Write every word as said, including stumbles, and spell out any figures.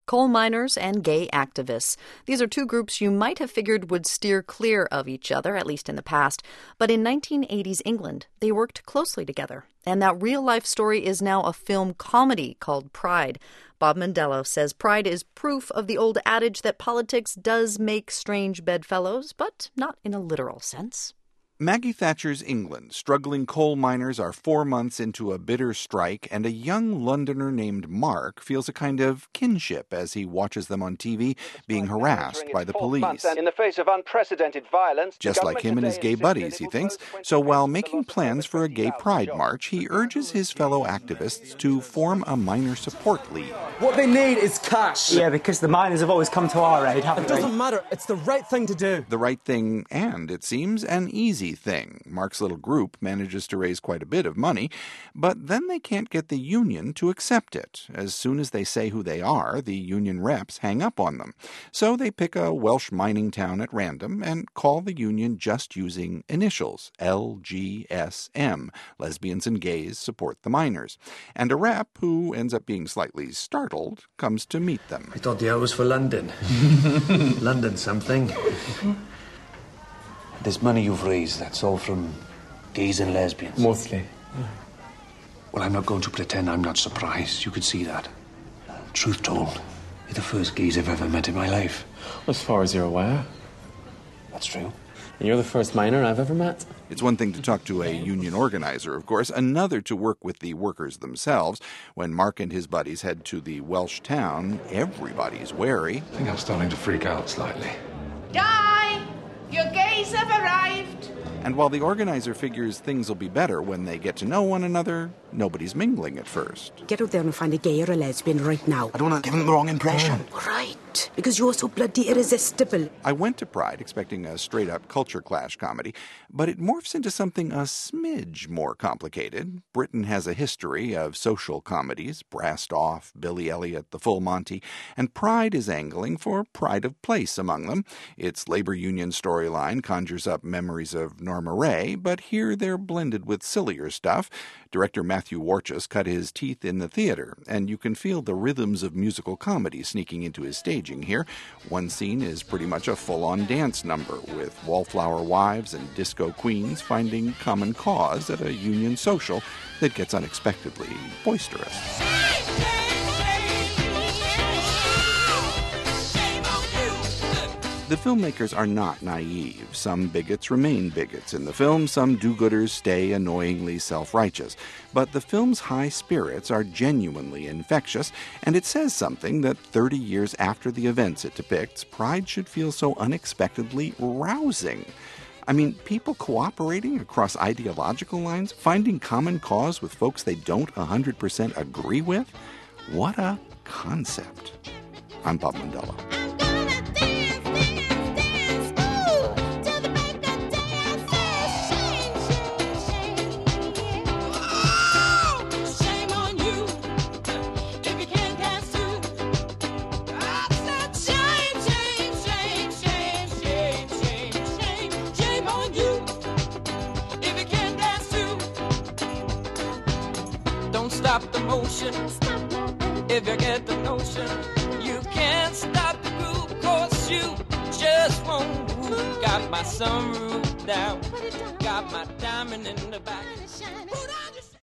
Coal miners and gay activists. These are two groups you might have figured would steer clear of each other, at least in the past. But in nineteen eighties England, they worked closely together. And that real-life story is now a film comedy called Pride. Bob Mondello says Pride is proof of the old adage that politics does make strange bedfellows, but not in a literal sense. Maggie Thatcher's England. Struggling coal miners are four months into a bitter strike, and a young Londoner named Mark feels a kind of kinship as he watches them on T V being harassed by the police. In the face of unprecedented violence, just like him and his gay buddies, he thinks. So while making plans for a gay pride march, he urges his fellow activists to form a miner support league. What they need is cash. Yeah, because the miners have always come to our aid, haven't they? It doesn't matter. It's the right thing to do. The right thing, and it seems an easy thing. Mark's little group manages to raise quite a bit of money, but then they can't get the union to accept it. As soon as they say who they are, the union reps hang up on them. So they pick a Welsh mining town at random and call the union just using initials, L G S M. Lesbians and gays support the miners. And a rep, who ends up being slightly startled, comes to meet them. I thought the hour was for London. London something. This money you've raised, that's all from gays and lesbians? Mostly. Well, I'm not going to pretend I'm not surprised. You could see that. Truth told, you're the first gays I've ever met in my life. As far as you're aware. That's true. And you're the first miner I've ever met. It's one thing to talk to a union organizer, of course, another to work with the workers themselves. When Mark and his buddies head to the Welsh town, everybody's wary. I think I'm starting to freak out slightly. Guy, your gays have arrived. And while the organizer figures things will be better when they get to know one another, nobody's mingling at first. Get out there and find a gay or a lesbian right now. I don't want to give them the wrong impression. Right, because you're so bloody irresistible. I went to Pride expecting a straight-up culture clash comedy, but it morphs into something a smidge more complicated. Britain has a history of social comedies, Brassed Off, Billy Elliot, The Full Monty, and Pride is angling for pride of place among them. Its labor union storyline conjures up memories of Norma Ray, but here they're blended with sillier stuff. Director Matthew Warchus cut his teeth in the theater, and you can feel the rhythms of musical comedy sneaking into his staging here. One scene is pretty much a full-on dance number, with wallflower wives and disco queens finding common cause at a union social that gets unexpectedly boisterous. The filmmakers are not naive. Some bigots remain bigots in the film, some do-gooders stay annoyingly self-righteous. But the film's high spirits are genuinely infectious, and it says something that thirty years after the events it depicts, Pride should feel so unexpectedly rousing. I mean, people cooperating across ideological lines, finding common cause with folks they don't one hundred percent agree with? What a concept. I'm Bob Mondello. Stop the motion. If you get the notion, you can't stop the groove, cause you just won't move. Got my sunroof down, got my diamond in the back.